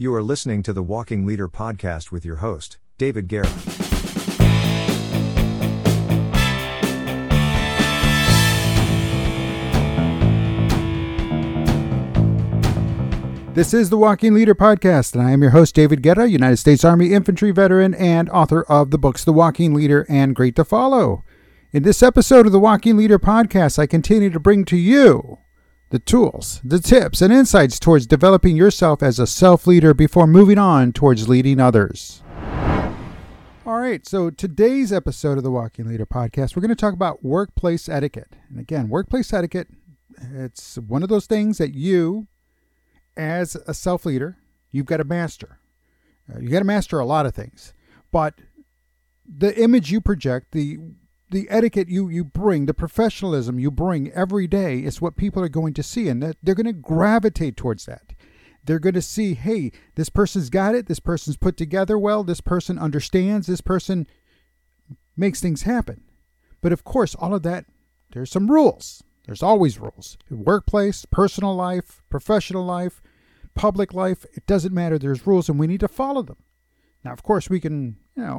You are listening to the Walking Leader podcast with your host, David Guerra. This is the Walking Leader podcast, and I am your host, David Guerra, United States Army infantry veteran and author of the books The Walking Leader and Great to Follow. In this episode of the Walking Leader podcast, I continue to bring to you the tools, the tips, and insights towards developing yourself as a self-leader before moving on towards leading others. All right, so today's episode of the Walking Leader podcast, we're going to talk about workplace etiquette. And again, workplace etiquette, it's one of those things that you, as a self-leader, you've got to master. You got to master a lot of things, but the image you project, the etiquette you bring, the professionalism you bring every day is what people are going to see, and that they're going to gravitate towards that. They're going to see, hey, this person's got it, this person's put together well, this person understands, this person makes things happen. But of course, all of that, there's some rules. There's always rules. Workplace, personal life, professional life, public life, it doesn't matter. There's rules, and we need to follow them. Now, of course, we can,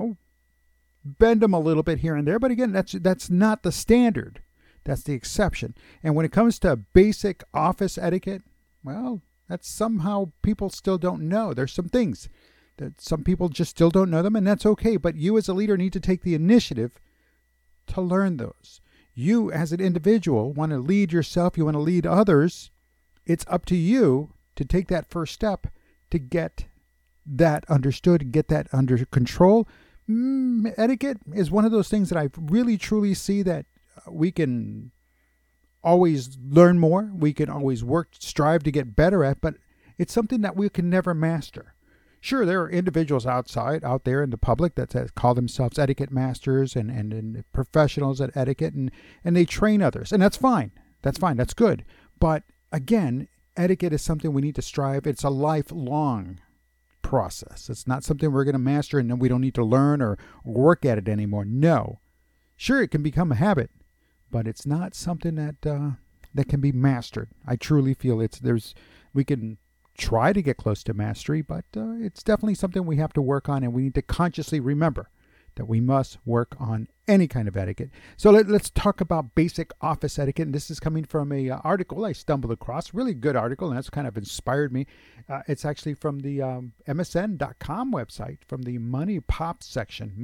bend them a little bit here and there, but again, that's not the standard. That's the exception. And when it comes to basic office etiquette, well, that's somehow people still don't know. There's some things that some people just still don't know them, and that's okay. But you as a leader need to take the initiative to learn those. You as an individual want to lead yourself, you want to lead others. It's up to you to take that first step to get that understood, get that under control. Etiquette is one of those things that I really truly see that we can always learn more. We can always strive to get better at, but it's something that we can never master. Sure, there are individuals out there in the public that call themselves etiquette masters and professionals at etiquette, and they train others, and that's fine. That's fine. That's good. But again, etiquette is something we need to strive. It's a lifelong process. It's not something we're going to master and then we don't need to learn or work at it anymore. No. Sure, it can become a habit, but it's not something that can be mastered. I truly feel we can try to get close to mastery, but it's definitely something we have to work on, and we need to consciously remember that we must work on any kind of etiquette. So let's talk about basic office etiquette. And this is coming from a article I stumbled across, really good article, and that's kind of inspired me. It's actually from the MSN.com website, from the Money Pop section,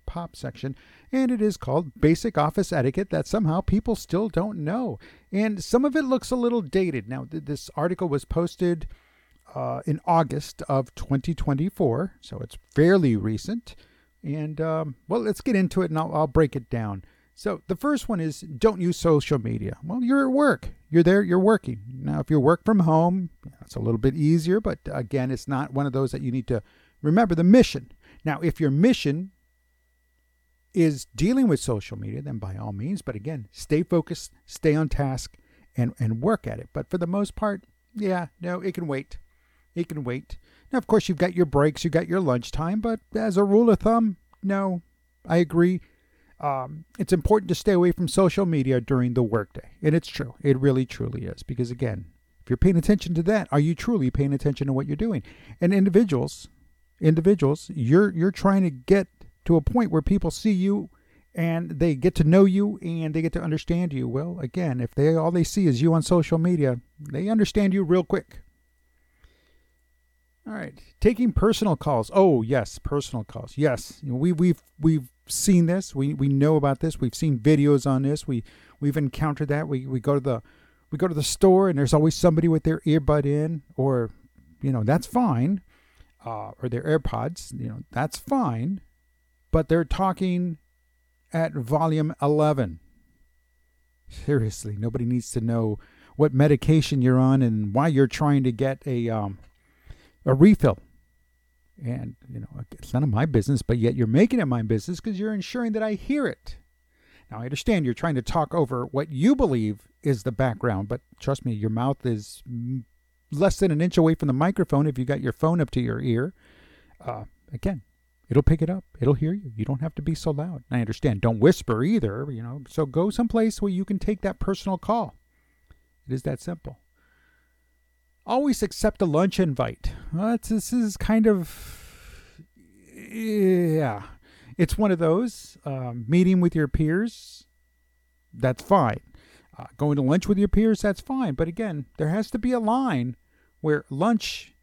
and it is called Basic Office Etiquette That Somehow People Still Don't Know. And some of it looks a little dated. Now, this article was posted in August of 2024, so it's fairly recent. And, let's get into it, and I'll break it down. So the first one is, don't use social media. Well, you're at work. You're there. You're working. Now, if you work from home, it's a little bit easier. But, again, it's not one of those that you need to remember the mission. Now, if your mission is dealing with social media, then by all means. But, again, stay focused, stay on task, and work at it. But for the most part, it can wait. It can wait. Now, of course, you've got your breaks, you've got your lunchtime, but as a rule of thumb, no, I agree. It's important to stay away from social media during the workday. And it's true. It really, truly is. Because, again, if you're paying attention to that, are you truly paying attention to what you're doing? And individuals, you're trying to get to a point where people see you and they get to know you and they get to understand you. Well, again, if all they see is you on social media, they understand you real quick. All right, taking personal calls. Oh, yes, personal calls. Yes, we've seen this. We know about this. We've seen videos on this. We've encountered that. We go to the store and there's always somebody with their earbud in, or that's fine, or their AirPods. That's fine, but they're talking at volume 11. Seriously, nobody needs to know what medication you're on and why you're trying to get a refill. And, it's none of my business, but yet you're making it my business because you're ensuring that I hear it. Now, I understand you're trying to talk over what you believe is the background, but trust me, your mouth is less than an inch away from the microphone if you got your phone up to your ear. Again, it'll pick it up. It'll hear you. You don't have to be so loud. I understand. Don't whisper either, so go someplace where you can take that personal call. It is that simple. Always accept a lunch invite. This is kind of, yeah. It's one of those. Meeting with your peers, that's fine. Going to lunch with your peers, that's fine. But again, there has to be a line where lunch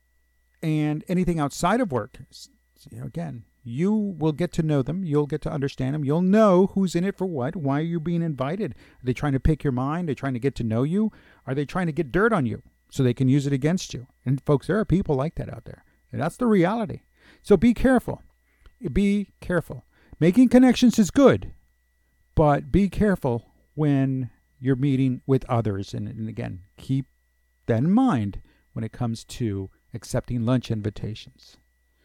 and anything outside of work, again, you will get to know them. You'll get to understand them. You'll know who's in it for what. Why are you being invited? Are they trying to pick your mind? Are they trying to get to know you? Are they trying to get dirt on you so they can use it against you? And folks, there are people like that out there. And that's the reality. So be careful. Be careful. Making connections is good, but be careful when you're meeting with others. And again, keep that in mind when it comes to accepting lunch invitations.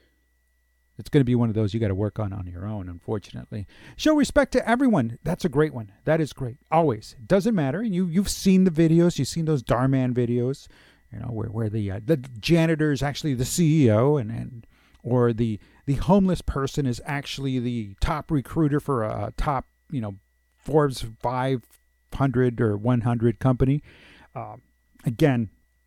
It's going to be one of those you got to work on your own, unfortunately. Show respect to everyone. That's a great one. That is great. Always. It doesn't matter. And you've seen the videos. You've seen those Darman videos, where the janitor is actually the CEO or the homeless person is actually the top recruiter for a top, Forbes 500 or 100 company. Again,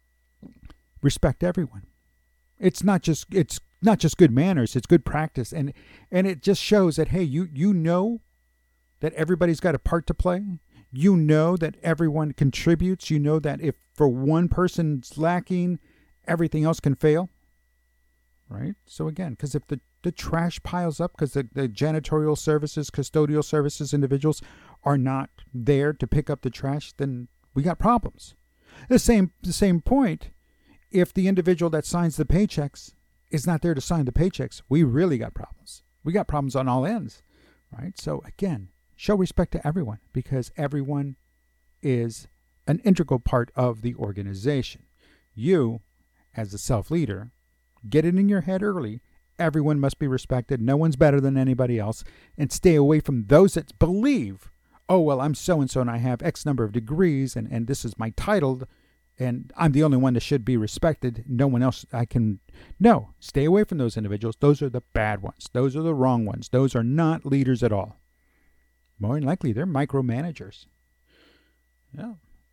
respect everyone. It's not just good manners, it's good practice. And it just shows that, hey, you know that everybody's got a part to play. You know that everyone contributes. You know that if for one person's lacking, everything else can fail. Right? So again, because if the trash piles up because the janitorial services, custodial services individuals are not there to pick up the trash, then we got problems. The same point, if the individual that signs the paychecks is not there to sign the paychecks, we really got problems. We got problems on all ends, right? So again, show respect to everyone because everyone is an integral part of the organization. You, as a self-leader, get it in your head early. Everyone must be respected. No one's better than anybody else. And stay away from those that believe, oh, well, I'm so-and-so and I have X number of degrees and this is my title and I'm the only one that should be respected. No one else No, stay away from those individuals. Those are the bad ones. Those are the wrong ones. Those are not leaders at all. More than likely, they're micromanagers. Yeah.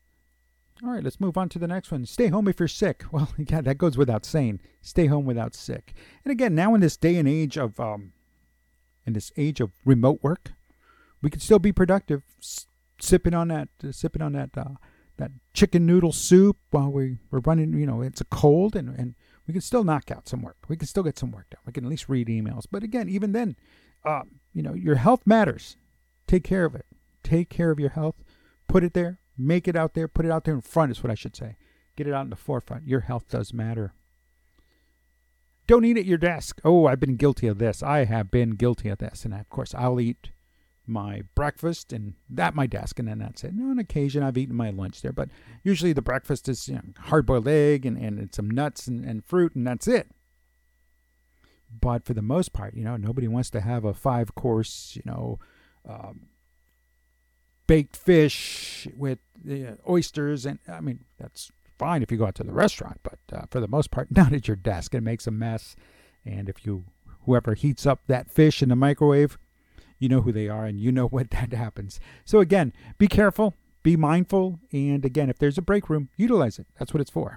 All right, let's move on to the next one. Stay home if you're sick. Well, yeah, that goes without saying. Stay home without sick. And again, now in this day and age of remote work, we can still be productive, sipping on that chicken noodle soup while we're running. It's a cold, and we can still knock out some work. We can still get some work done. We can at least read emails. But again, even then, your health matters. Take care of it. Take care of your health. Put it there. Make it out there. Put it out there in front is what I should say. Get it out in the forefront. Your health does matter. Don't eat at your desk. Oh, I've been guilty of this. I have been guilty of this. And of course, I'll eat my breakfast and at my desk, and then that's it. On occasion, I've eaten my lunch there. But usually the breakfast is hard-boiled egg and some nuts and fruit, and that's it. But for the most part, nobody wants to have a 5-course, baked fish with oysters. And I mean, that's fine if you go out to the restaurant, but for the most part, not at your desk. It makes a mess. And if whoever heats up that fish in the microwave, you know who they are and you know what that happens. So again, be careful, be mindful. And again, if there's a break room, utilize it. That's what it's for.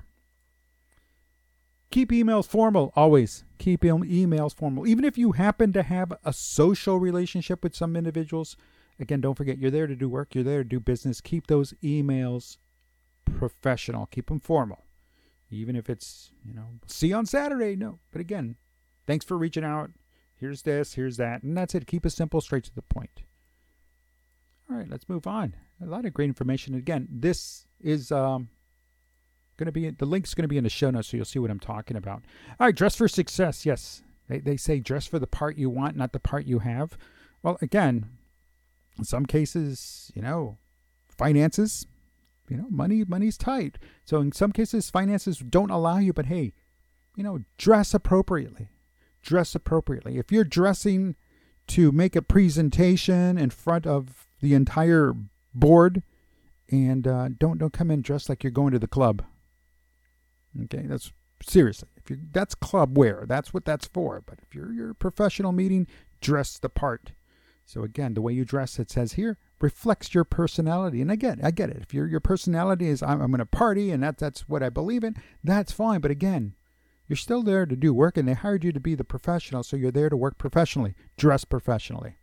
Keep emails formal, always. Keep emails formal. Even if you happen to have a social relationship with some individuals, again, don't forget, you're there to do work. You're there to do business. Keep those emails professional. Keep them formal. Even if it's, see you on Saturday. No. But again, thanks for reaching out. Here's this, here's that. And that's it. Keep it simple, straight to the point. All right, let's move on. A lot of great information. Again, this is going to be, the link's going to be in the show notes, so you'll see what I'm talking about. All right, dress for success. Yes. They say dress for the part you want, not the part you have. Well, again, in some cases, finances, money's tight. So in some cases, finances don't allow you, but hey, dress appropriately. Dress appropriately. If you're dressing to make a presentation in front of the entire board, and don't come in dressed like you're going to the club. Okay, that's seriously. That's club wear. That's what that's for. But if you're your professional meeting, dress the part. So again, the way you dress, it says here, reflects your personality. And again, I get it. If your personality is I'm going to party and that's what I believe in, that's fine. But again, you're still there to do work, and they hired you to be the professional, so you're there to work professionally, dress professionally.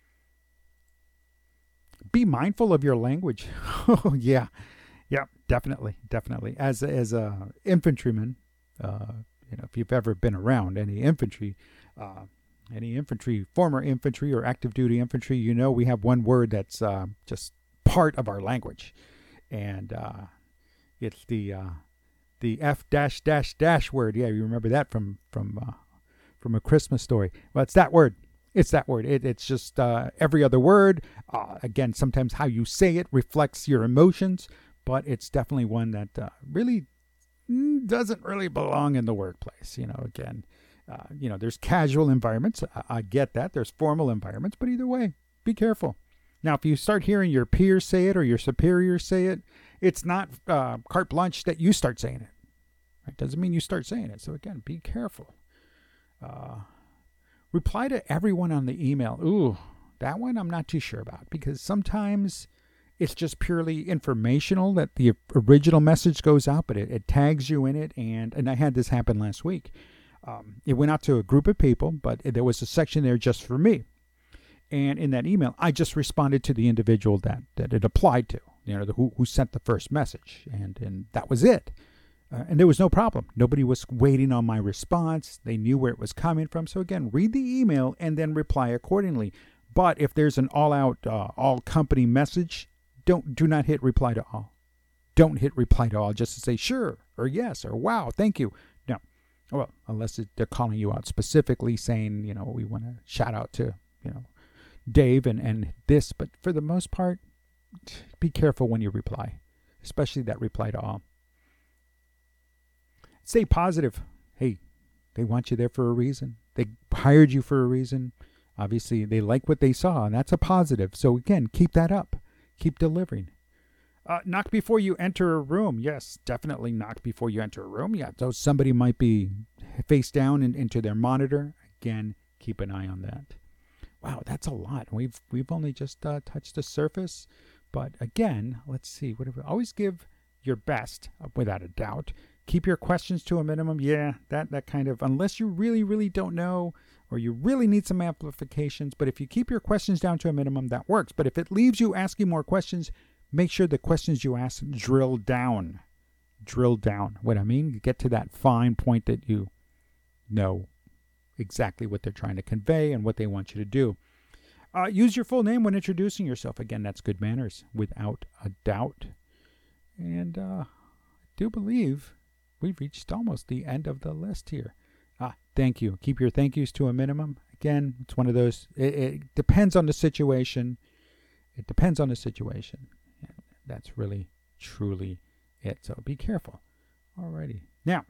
Be mindful of your language. Oh, yeah, definitely. As a infantryman, if you've ever been around any infantry, former infantry or active duty infantry, we have one word that's just part of our language, and it's the F -- word. Yeah, you remember that from A Christmas Story. Well, it's that word. It's just every other word. Again, sometimes how you say it reflects your emotions, but it's definitely one that really doesn't really belong in the workplace. There's casual environments. I get that. There's formal environments, but either way, be careful. Now, if you start hearing your peers say it or your superiors say it, it's not carte blanche that you start saying it. Right? Doesn't mean you start saying it. So again, be careful. Reply to everyone on the email. Ooh, that one I'm not too sure about, because sometimes it's just purely informational that the original message goes out, but it tags you in it. And I had this happen last week. It went out to a group of people, but there was a section there just for me. And in that email, I just responded to the individual that it applied to, who sent the first message. And that was it. And there was no problem. Nobody was waiting on my response. They knew where it was coming from. So again, read the email and then reply accordingly. But if there's an all-out, all-company message, do not hit reply to all. Don't hit reply to all just to say sure or yes or wow, thank you. No. Well, unless they're calling you out specifically saying, we want to shout out to, Dave and this. But for the most part, be careful when you reply, especially that reply to all. Stay positive. Hey, they want you there for a reason. They hired you for a reason. Obviously, they like what they saw, and that's a positive. So again, keep that up. Keep delivering. Knock before you enter a room. Yes, definitely knock before you enter a room. Yeah, so somebody might be face down into their monitor. Again, keep an eye on that. Wow, that's a lot. We've only just touched the surface. But again, let's see. Always give your best, without a doubt. Keep your questions to a minimum. Yeah, that kind of, unless you really, really don't know or you really need some amplifications. But if you keep your questions down to a minimum, that works. But if it leaves you asking more questions, make sure the questions you ask drill down. Drill down. What I mean, you get to that fine point that you know exactly what they're trying to convey and what they want you to do. Use your full name when introducing yourself. Again, that's good manners, without a doubt. And I do believe we've reached almost the end of the list here. Thank you. Keep your thank yous to a minimum. Again, it's one of those, it depends on the situation. It depends on the situation. And that's really, truly it. So be careful. Alrighty. Now,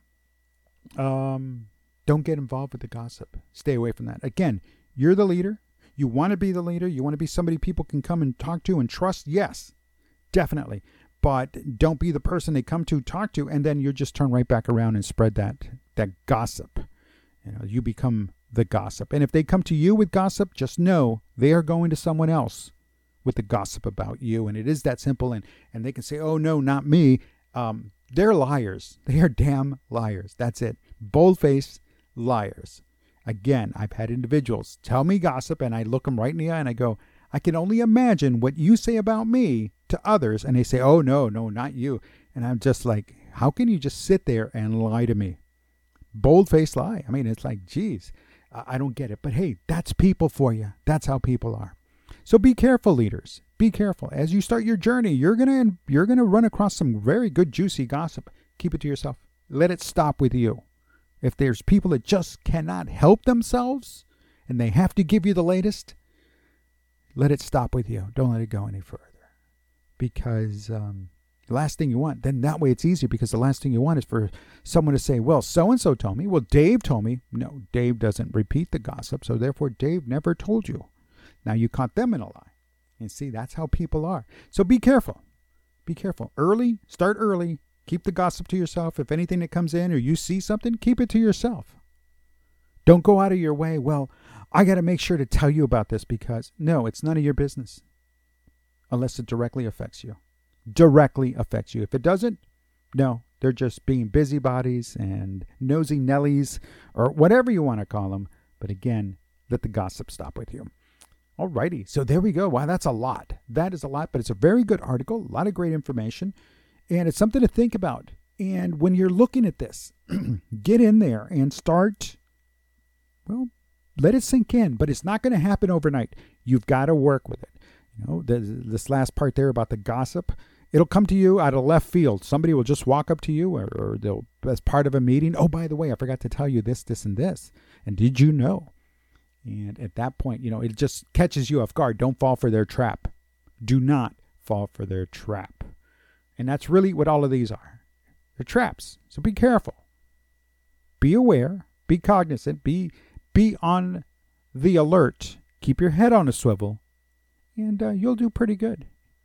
don't get involved with the gossip. Stay away from that. Again, you're the leader. You want to be the leader. You want to be somebody people can come and talk to and trust. Yes, definitely. But don't be the person they come to talk to, and then you just turn right back around and spread that gossip. You become the gossip. And if they come to you with gossip, just know they are going to someone else with the gossip about you. And it is that simple. And they can say, oh, no, not me. They're liars. They are damn liars. That's it. Bold-faced liars. Again, I've had individuals tell me gossip, and I look them right in the eye and I go, I can only imagine what you say about me to others. And they say, oh, no, not you. And I'm just like, how can you just sit there and lie to me? Bold-faced lie. I mean, it's like, geez, I don't get it. But hey, that's people for you. That's how people are. So be careful, leaders. Be careful. As you start your journey, you're gonna run across some very good, juicy gossip. Keep it to yourself. Let it stop with you. If there's people that just cannot help themselves and they have to give you the latest, let it stop with you. Don't let it go any further. Because the last thing you want, then that way it's easier, because the last thing you want is for someone to say, well, so-and-so told me. Well, Dave told me. No, Dave doesn't repeat the gossip, so therefore Dave never told you. Now you caught them in a lie. And see, that's how people are. So be careful. Be careful. Start early. Keep the gossip to yourself. If anything that comes in or you see something, keep it to yourself. Don't go out of your way. Well, I got to make sure to tell you about this because, no, it's none of your business. unless it directly affects you. Directly affects you. If it doesn't, no, they're just being busybodies and nosy Nellies or whatever you want to call them. But again, let the gossip stop with you. Alrighty, so there we go. Wow, that's a lot. That is a lot, but it's a very good article, a lot of great information, and it's something to think about. And when you're looking at this, get in there and start, well, let it sink in, but it's not going to happen overnight. You've got to work with it. You know, this last part there about the gossip, it'll come to you out of left field. Somebody will just walk up to you or they'll, as part of a meeting, oh, by the way, I forgot to tell you this, this, and this. And did you know? And at that point, you know, it just catches you off guard. Don't fall for their trap. Do not fall for their trap. And that's really what all of these are. They're traps. So be careful. Be aware. Be cognizant. Be on the alert. Keep your head on a swivel. And you'll do pretty good.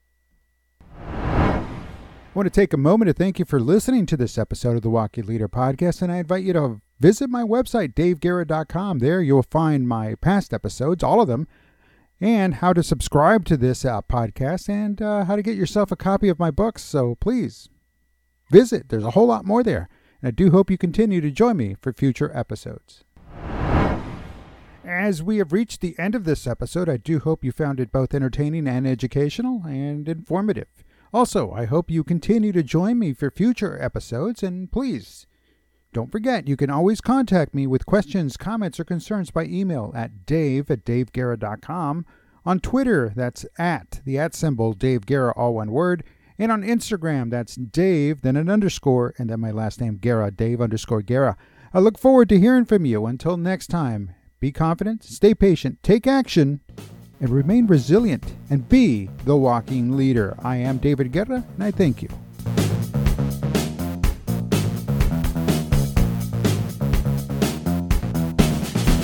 I want to take a moment to thank you for listening to this episode of the Walking Leader Podcast. And I invite you to visit my website, daveguerra.com. There you'll find my past episodes, all of them, and how to subscribe to this podcast and how to get yourself a copy of my books. So please visit. There's a whole lot more there. And I do hope you continue to join me for future episodes. As we have reached the end of this episode, I do hope you found it both entertaining and educational and informative. Also, I hope you continue to join me for future episodes, and please, don't forget, you can always contact me with questions, comments, or concerns by email at dave@daveguerra.com, on Twitter, that's at the @ symbol Dave Guerra, all one word, and on Instagram, that's Dave, then an underscore, and then my last name, Guerra, Dave_Guerra. I look forward to hearing from you. Until next time, be confident, stay patient, take action, and remain resilient, and be the walking leader. I am David Guerra, and I thank you.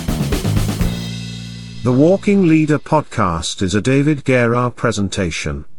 The Walking Leader Podcast is a David Guerra presentation.